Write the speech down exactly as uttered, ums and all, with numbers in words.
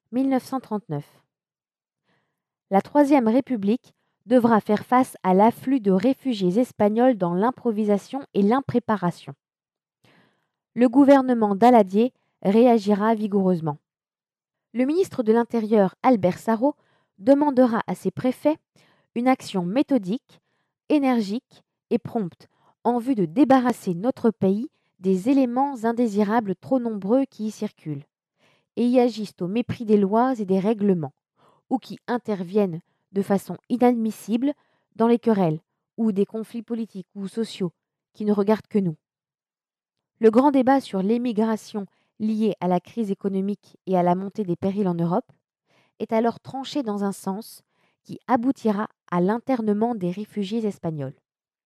mille neuf cent trente-neuf. La Troisième République devra faire face à l'afflux de réfugiés espagnols dans l'improvisation et l'impréparation. Le gouvernement Daladier réagira vigoureusement. Le ministre de l'Intérieur Albert Sarraut demandera à ses préfets une action méthodique, énergique et prompte en vue de débarrasser notre pays des éléments indésirables trop nombreux qui y circulent et y agissent au mépris des lois et des règlements, ou qui interviennent de façon inadmissible dans les querelles ou des conflits politiques ou sociaux qui ne regardent que nous. Le grand débat sur l'émigration liée à la crise économique et à la montée des périls en Europe est alors tranché dans un sens qui aboutira à l'internement des réfugiés espagnols.